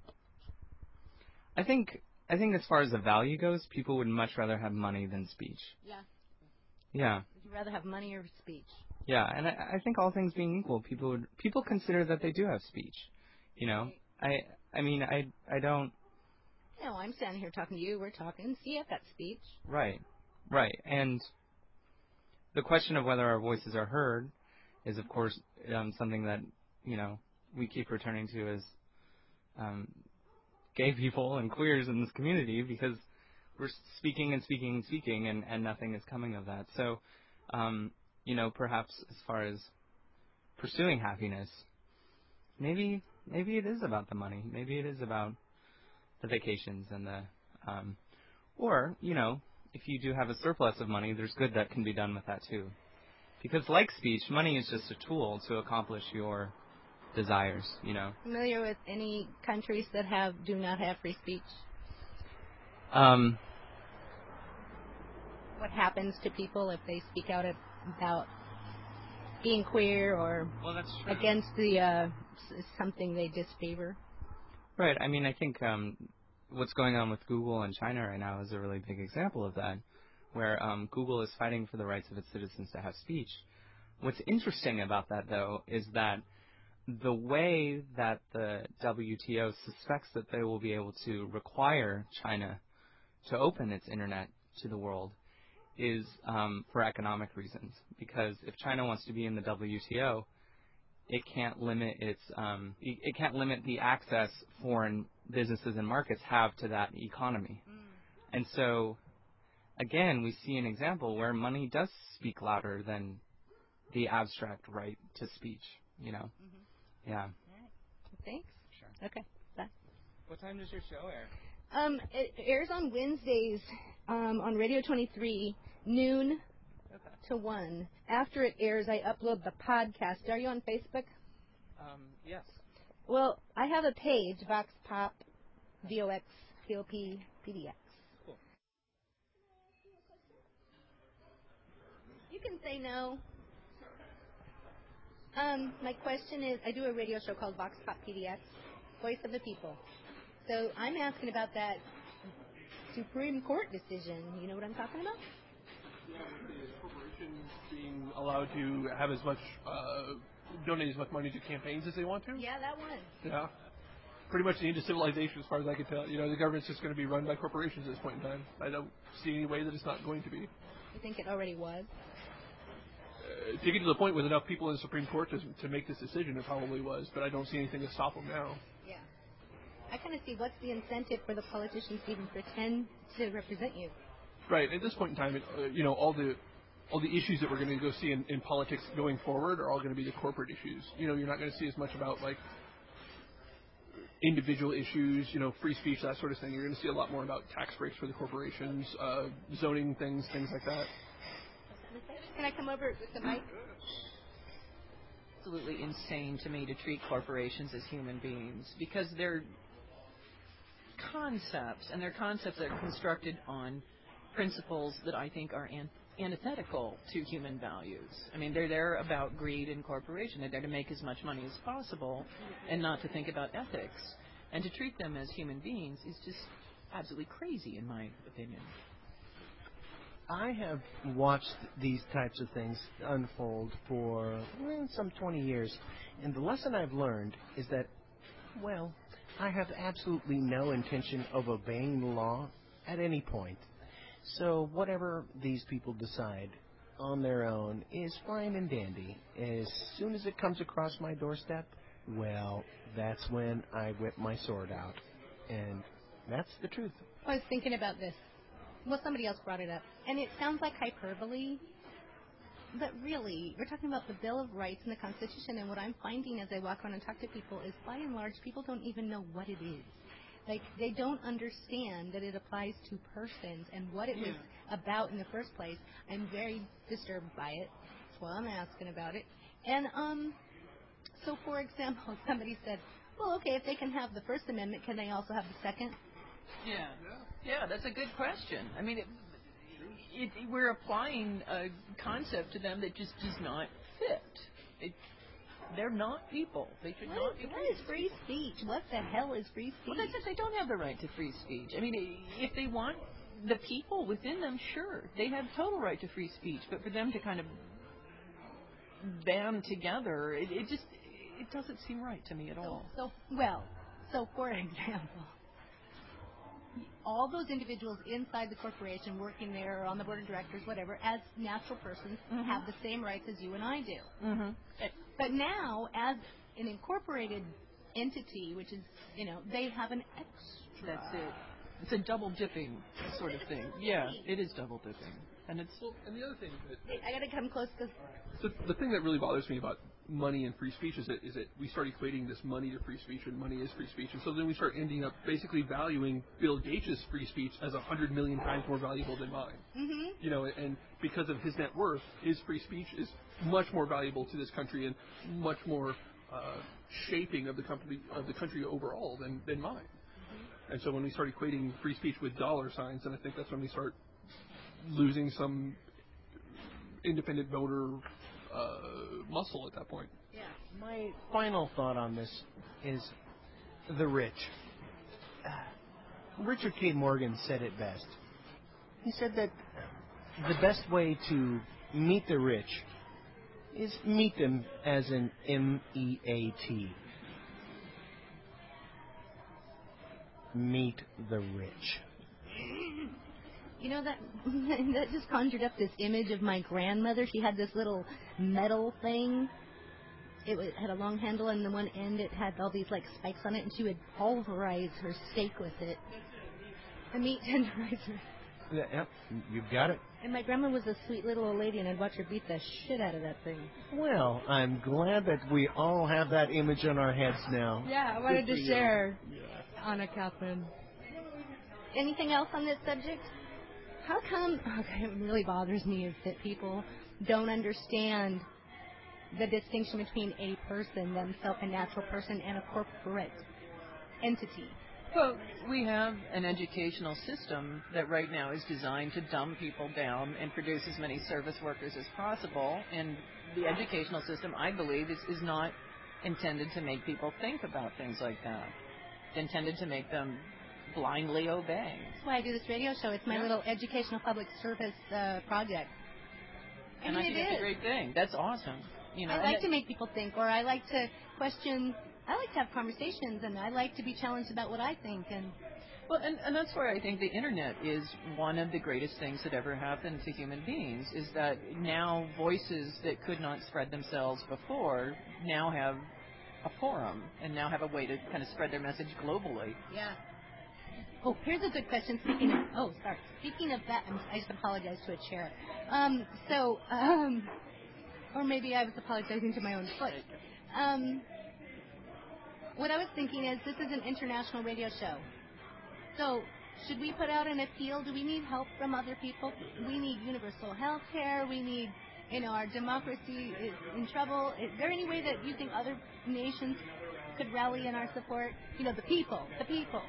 I think I think as far as the value goes, people would much rather have money than speech. Yeah. Yeah. Would you rather have money or speech? Yeah, and I, I think all things being equal, people would people consider that they do have speech. You know, I I mean I I don't. No, I'm standing here talking to you. We're talking. See, I've got speech. Right, right, and the question of whether our voices are heard is, of course, um, something that you know we keep returning to as um, gay people and queers in this community, because we're speaking and speaking and speaking, and, and nothing is coming of that. So, um, you know, perhaps as far as pursuing happiness, maybe maybe it is about the money. Maybe it is about the vacations and the, um, or, you know, if you do have a surplus of money, there's good that can be done with that too. Because like speech, money is just a tool to accomplish your desires, you know. Familiar with any countries that have do not have free speech? Um, what happens to people if they speak out about being queer or well, that's true. against the uh, something they disfavor? Right. I mean, I think um, what's going on with Google in China right now is a really big example of that, where um, Google is fighting for the rights of its citizens to have speech. What's interesting about that, though, is that the way that the W T O suspects that they will be able to require China to open its internet to the world is um, for economic reasons. Because if China wants to be in the W T O, it can't limit its um, it, it can't limit the access foreign businesses and markets have to that economy. Mm. And so, again, we see an example where money does speak louder than the abstract right to speech. You know. Mm-hmm. Yeah. All right. Thanks. Sure. Okay. Bye. What time does your show air? Um, it airs on Wednesdays um, on Radio twenty-three, noon okay. to one. After it airs, I upload the podcast. Are you on Facebook? Um, yes. Well, I have a page, Vox Pop, V O X, P O P, P D X. Cool. You can say no. Um, my question is, I do a radio show called Vox Pop P D X, Voice of the People. So I'm asking about that Supreme Court decision. You know what I'm talking about? Yeah, is corporations being allowed to have as much, uh, donate as much money to campaigns as they want to? Yeah, that one. Yeah. Pretty much the end of civilization, as far as I can tell. You know, the government's just going to be run by corporations at this point in time. I don't see any way that it's not going to be. You think it already was? Uh, to get to the point with enough people in the Supreme Court to, to make this decision, it probably was, but I don't see anything to stop them now. Yeah. I kind of see what's the incentive for the politicians to even pretend to represent you. Right. At this point in time, it, uh, you know, all the all the issues that we're going to go see in, in politics going forward are all going to be the corporate issues. You know, you're not going to see as much about, like, individual issues, you know, free speech, that sort of thing. You're going to see a lot more about tax breaks for the corporations, uh, zoning things, things like that. Can I come over with the mic? Absolutely insane to me to treat corporations as human beings because they're concepts, and they're concepts that are constructed on principles that I think are an- antithetical to human values. I mean, they're there about greed and corporation. They're there to make as much money as possible and not to think about ethics. And to treat them as human beings is just absolutely crazy, in my opinion. I have watched these types of things unfold for eh, some twenty years, and the lesson I've learned is that, well, I have absolutely no intention of obeying the law at any point. So whatever these people decide on their own is fine and dandy. As soon as it comes across my doorstep, well, that's when I whip my sword out. And that's the truth. I was thinking about this. Well, somebody else brought it up. And it sounds like hyperbole, but really, we're talking about the Bill of Rights and the Constitution, and what I'm finding as I walk around and talk to people is, by and large, people don't even know what it is. Like, they don't understand that it applies to persons and what it yeah. was about in the first place. I'm very disturbed by it. That's why I'm asking about it. And, um, so, for example, somebody said, well, okay, if they can have the First Amendment, can they also have the Second? Yeah. Yeah, that's a good question. I mean, it, it, we're applying a concept to them that just does not fit. It, they're not people. They should what not is, be What is free speech? What the hell is free speech? Well, that's it. They don't have the right to free speech. I mean, if they want the people within them, sure, they have total right to free speech. But for them to kind of band together, it, it just it doesn't seem right to me at all. So, so well, so for example, all those individuals inside the corporation working there or on the board of directors, whatever, as natural persons, mm-hmm. have the same rights as you and I do. Mm-hmm. But now, as an incorporated entity, which is, you know, they have an extra. That's it. It's a double dipping sort of thing. Yeah, it is double dipping. And it's well, and the other thing that, that I got to come close to. So the thing that really bothers me about money and free speech is that is that we start equating this money to free speech, and money is free speech, and so then we start ending up basically valuing Bill Gates' free speech as a hundred million times more valuable than mine. Mm-hmm. You know, and because of his net worth, his free speech is much more valuable to this country and much more uh, shaping of the company of the country overall than than mine. Mm-hmm. And so when we start equating free speech with dollar signs, then I think that's when we start losing some independent voter uh, muscle at that point. Yeah. My final thought on this is the rich. Uh, Richard K. Morgan said it best. He said that the best way to meet the rich is meet them as an M E A T. Meet the rich. You know, that that just conjured up this image of my grandmother. She had this little metal thing. It was, had a long handle, and the one end it had all these like spikes on it, and she would pulverize her steak with it. A meat tenderizer. Yeah, yep, you've got it. And my grandma was a sweet little old lady, and I'd watch her beat the shit out of that thing. Well, I'm glad that we all have that image on our heads now. Yeah, I wanted to share, yeah. Anna Catherine. Anything else on this subject? How come, okay, it really bothers me is that people don't understand the distinction between a person, themselves, a natural person, and a corporate entity. Well, we have an educational system that right now is designed to dumb people down and produce as many service workers as possible. And the educational system, I believe, is, is not intended to make people think about things like that. It's intended to make them blindly obey. That's why I do this radio show. It's my yeah. little educational public service uh, project. And, and I think it it's is. a great thing. That's awesome. You know, I like to make people think, or I like to question. I like to have conversations, and I like to be challenged about what I think. And well, and, and that's where I think the internet is one of the greatest things that ever happened to human beings. Is that now voices that could not spread themselves before now have a forum, and now have a way to kind of spread their message globally. Yeah. Oh, here's a good question. Speaking of, oh, sorry. Speaking of that, I'm, I just apologize to a chair. Um, so, um, or maybe I was apologizing to my own foot. Um, what I was thinking is this is an international radio show. So should we put out an appeal? Do we need help from other people? We need universal health care. We need, you know, our democracy is in trouble. Is there any way that you think other nations could rally in our support? You know, the people, the people.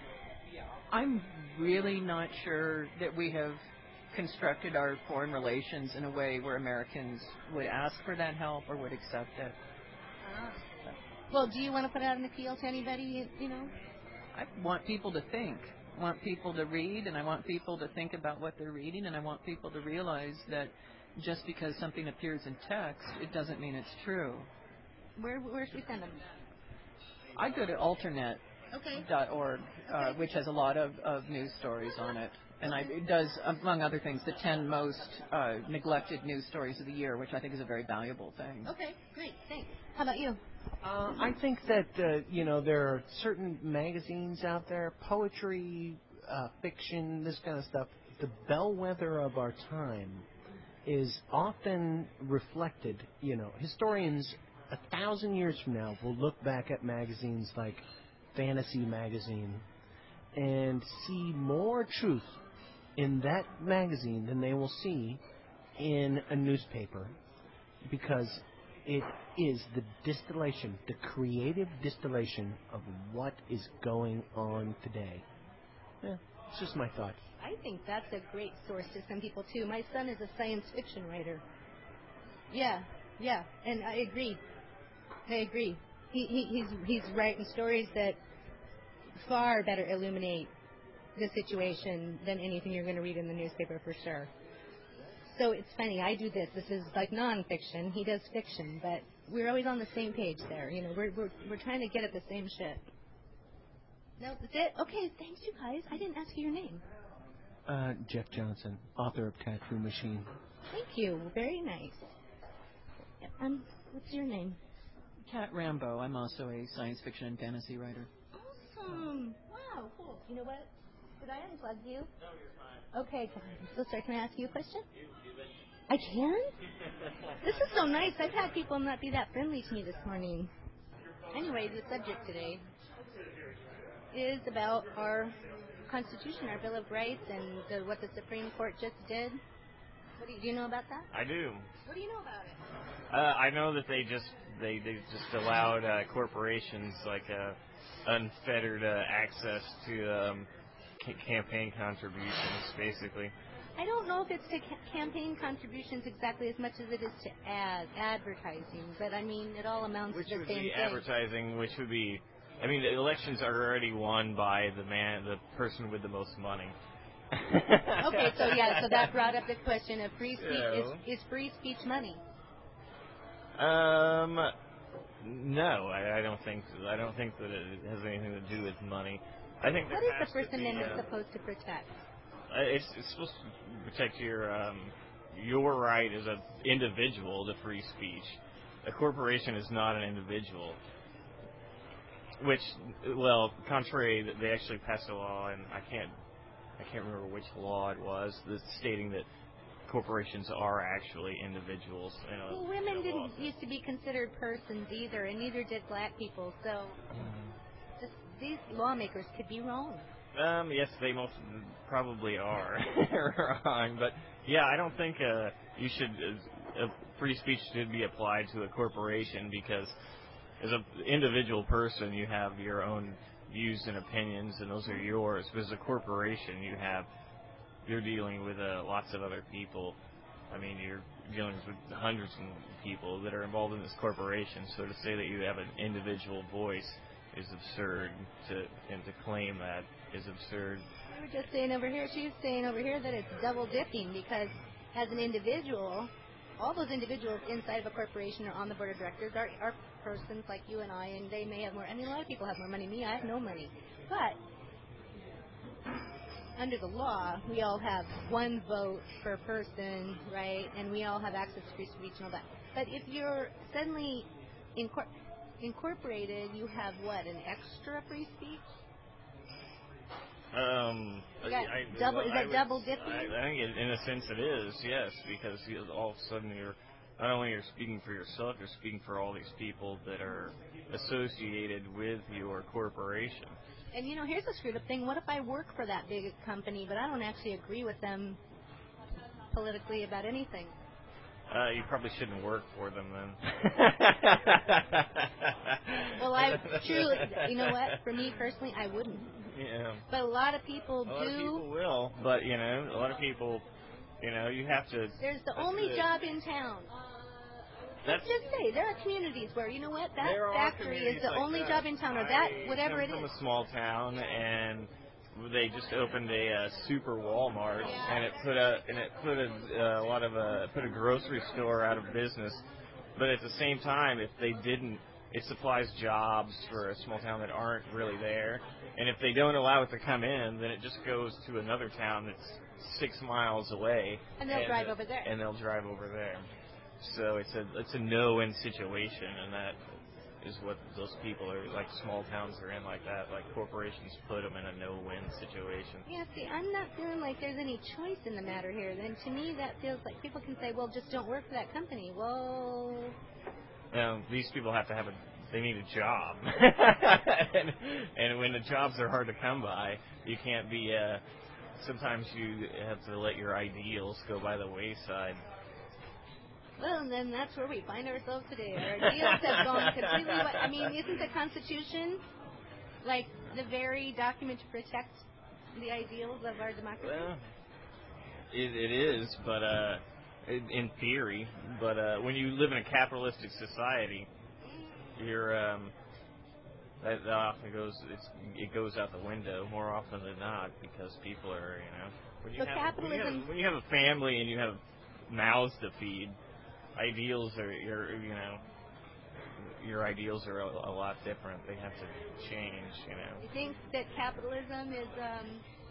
I'm really not sure that we have constructed our foreign relations in a way where Americans would ask for that help or would accept it. Ah. Well, do you want to put out an appeal to anybody, you know? I want people to think. I want people to read, and I want people to think about what they're reading, and I want people to realize that just because something appears in text, it doesn't mean it's true. Where, where should we send them? I go to alternate dot org, Okay. uh, which has a lot of, of news stories on it. And I, it does, among other things, the ten most uh, neglected news stories of the year, which I think is a very valuable thing. Okay, great, thanks. How about you? Uh, I think that, uh, you know, there are certain magazines out there, poetry, uh, fiction, this kind of stuff. The bellwether of our time is often reflected, you know, historians a thousand years from now will look back at magazines like Fantasy Magazine and see more truth in that magazine than they will see in a newspaper, because it is the distillation, the creative distillation of what is going on today. Yeah, it's just my thought. I think that's a great source to some people, too. My son is a science fiction writer. Yeah, yeah, and I agree. I agree. He, he, he's, he's writing stories that far better illuminate the situation than anything you're going to read in the newspaper, for sure. So it's funny, I do this. This is like nonfiction. He does fiction, but we're always on the same page there. You know, we're we're we're trying to get at the same shit. No, that's it. Okay, thanks, you guys. I didn't ask you your name. Uh, Jeff Johnson, author of Tattoo Machine. Thank you. Very nice. Um, what's your name? Kat Rambo. I'm also a science fiction and fantasy writer. Awesome. Wow, cool. You know what? Did I unplug you? No, you're fine. Okay, so sorry, can I ask you a question? I can? This is so nice. I've had people not be that friendly to me this morning. Anyway, the subject today is about our Constitution, our Bill of Rights, and the, what the Supreme Court just did. What do you, do you know about that? I do. What do you know about it? Uh, I know that they just they, they just allowed uh, corporations like uh, unfettered uh, access to um, c- campaign contributions, basically. I don't know if it's to ca- campaign contributions exactly as much as it is to ad advertising, but I mean it all amounts Which to the would same be thing. advertising, which would be, I mean, the elections are already won by the man, the person with the most money. Okay, so yeah, so that brought up the question of free speech. So- Is, is free speech money? Um, no, I, I don't think I don't think that it has anything to do with money. I think What there is has the First to be, Amendment uh, supposed to protect? Uh, It's, it's supposed to protect your um, your right as an individual to free speech. A corporation is not an individual. Which, well, contrary, that they actually passed a law, and I can't I can't remember which law it was, that's stating that corporations are actually individuals. You know, Well, women you know, didn't used to be considered persons either, and neither did black people. So just, these lawmakers could be wrong. Um, yes, they most probably are wrong, but yeah, I don't think uh, you should. Uh, uh, free speech should be applied to a corporation, because as an individual person, you have your own views and opinions, and those are yours. But as a corporation, you have you're dealing with uh, lots of other people. I mean, you're dealing with hundreds of people that are involved in this corporation. So to say that you have an individual voice is absurd. To and to claim that is absurd. We were just saying over here, she was saying over here that it's double dipping, because as an individual, all those individuals inside of a corporation or on the board of directors are, are persons like you and I, and they may have more. I mean, a lot of people have more money than me. I have no money. But under the law, we all have one vote per person, right? And we all have access to free speech and all that. But if you're suddenly incor- incorporated, you have what, an extra free speech? Um, You got I, double- well, is I that would- double dipping? I, I think it, in a sense it is, yes, because you, all of a sudden you're not only you're speaking for yourself, you're speaking for all these people that are associated with your corporation. And, you know, here's a screwed up thing. What if I work for that big company, but I don't actually agree with them politically about anything? Uh, you probably shouldn't work for them then. Well, I truly, you know what? For me personally, I wouldn't. Yeah. But a lot of people a do. A lot of people will, but, you know, a lot of people, you know, you have to... There's the only the, job in town. Let's just say there are communities where, you know what, that factory is the like only that. job in town, or I that, whatever it come is. from a small town, and they just opened a uh, super Walmart, Yeah. and it put a and it put a, uh, a lot of a put a grocery store out of business. But at the same time, if they didn't, it supplies jobs for a small town that aren't really there. And if they don't allow it to come in, then it just goes to another town that's six miles away. And they'll and, drive over there. And they'll drive over there. So it's a it's a no-win situation, and that is what those people are, like small towns are in like that. Like corporations put them in a no-win situation. Yeah, see, I'm not feeling like there's any choice in the matter here. Then to me, that feels like people can say, well, just don't work for that company. Well... You know, these people have to have a, they need a job. and, and when the jobs are hard to come by, you can't be, uh, sometimes you have to let your ideals go by the wayside. Well, and then that's where we find ourselves today. Our ideals have gone completely. I mean, isn't the Constitution like the very document to protect the ideals of our democracy? Well, it, it is, but uh, in, in theory. But uh, when you live in a capitalistic society, you're um, that, that often goes it's, it goes out the window more often than not because people are, you know, when you, So have, when you capitalism. have when you have a family and you have mouths to feed. Ideals are your, you know, your ideals are a, a lot different. They have to change, you know. You think that capitalism is, um...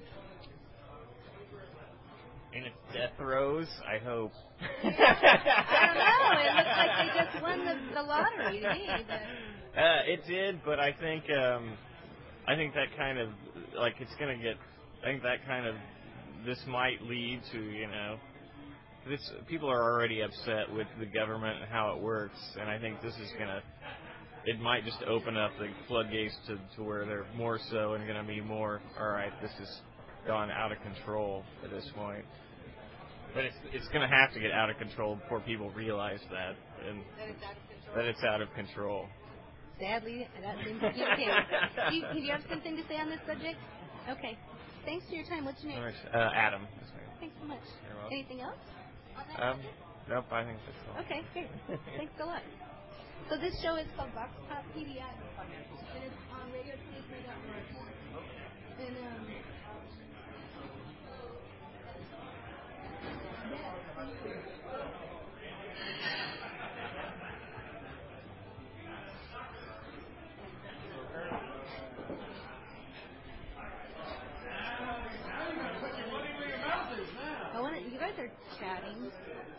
in its death throes? I hope. I don't know. It looks like they just won the, the lottery to me. But... Uh, it did, but I think, um, I think that kind of, like, it's gonna get. I think that kind of, this might lead to, you know. This, people are already upset with the government and how it works, and I think this is going to, it might just open up the floodgates to, to where they're more so and going to be more, all right, this has gone out of control at this point. But it's it's going to have to get out of control before people realize that, and that it's out of control. Sadly, that seems to be the case. Do you, do you have something to say on this subject? Okay. Thanks for your time. What's your name? Uh, Adam. Thanks so much. You're welcome. Anything else? Um, nope, I think that's all. Okay, great. Thanks a lot. So this show is called Vox Pop P D I, and it's on radio station dot org. And um, yeah, thank you. I want to, you guys are chatting.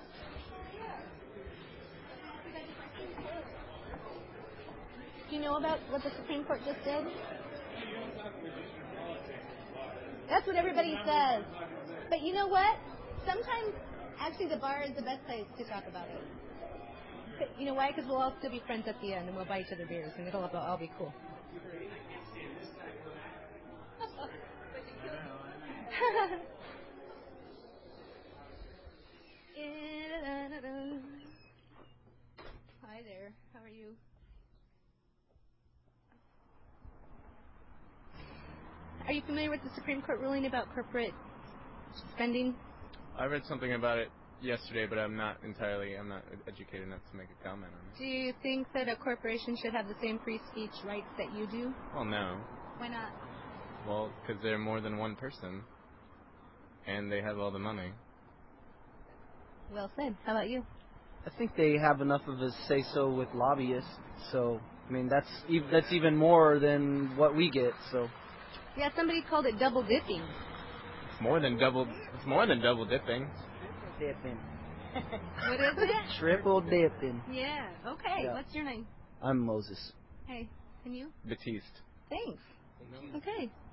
Do you know about what the Supreme Court just did? That's what everybody says. But you know what? Sometimes, actually, the bar is the best place to talk about it. You know why? Because we'll all still be friends at the end, and we'll buy each other beers, and it'll all be cool. Hi there. How are you? Are you familiar with the Supreme Court ruling about corporate spending? I read something about it yesterday, but I'm not entirely, I'm not educated enough to make a comment on it. Do you think that a corporation should have the same free speech rights that you do? Well, no. Why not? Well, because they're more than one person, and they have all the money. Well said. How about you? I think they have enough of a say-so with lobbyists. So, I mean, that's e- that's even more than what we get. So. Yeah, somebody called it double dipping. It's more than double. It's more than double dipping. Dipping. What is it? Triple dipping. Yeah. Okay. Yeah. What's your name? I'm Moses. Hey. And you? Batiste. Thanks. Okay.